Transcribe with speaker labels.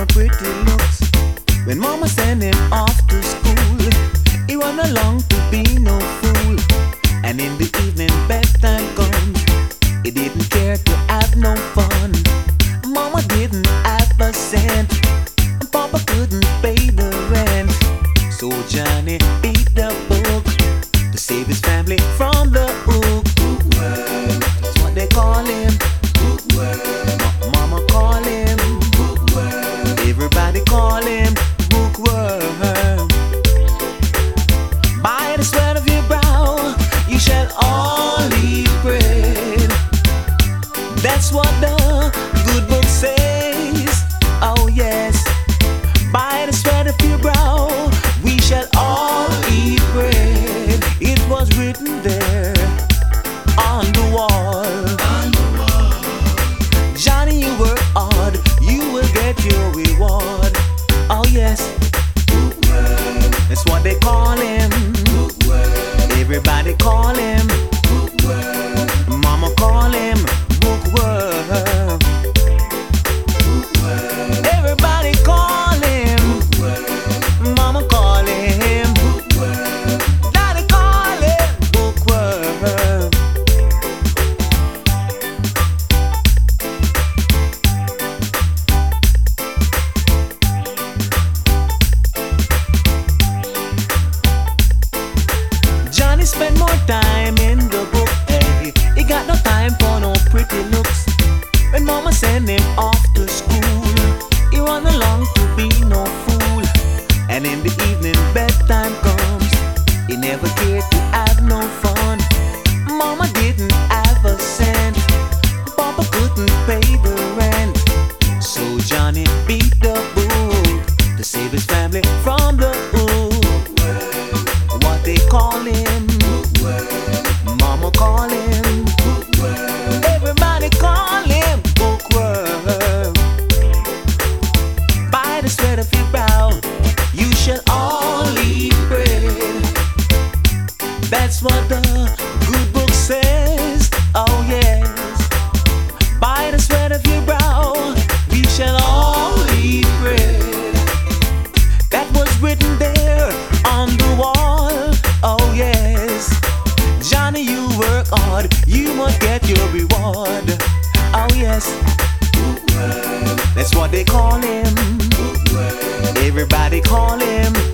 Speaker 1: her pretty looks. When mama sent him off to school, he run along to be no fool. And in the evening bedtime comes, he didn't care to have no fun. Mama didn't have a cent, and Papa couldn't pay the rent. So Johnny beat the book to save his family from the hook. Bookworm, that's what they call him. Bookworm, Mama call him. Bookworm, everybody call him. Bookworm. By the sweat of your brow, you shall all eat bread. That's what the good book says. Oh yes. By the sweat of your brow, we shall all eat bread. It was written there on the wall. Johnny, you work hard, you will get your reward. Oh yes. That's what they call him. Everybody call him. Mama call him. Bookworm. Everybody call him. Mama call him. Daddy call him. Bookworm. Johnny spend more time in the book, hey. He got no time for no pretty looks. When mama send him off to school, he run along to be no fool. And in the evening bedtime comes, he never cared to have no fun. Mama didn't have a cent, Papa couldn't pay the rent. So Johnny beat the book to save his family from the hook. What they call him, Mama call him, everybody call him Bookworm. By the sweat of your brow, you shall all eat bread. That's what the good book says. Oh yes. By the sweat of your brow, we shall all eat bread. That was written there on the wall. Oh yes. Johnny, you work hard, you must get your reward. Oh yes. That's what they call him. Everybody call him.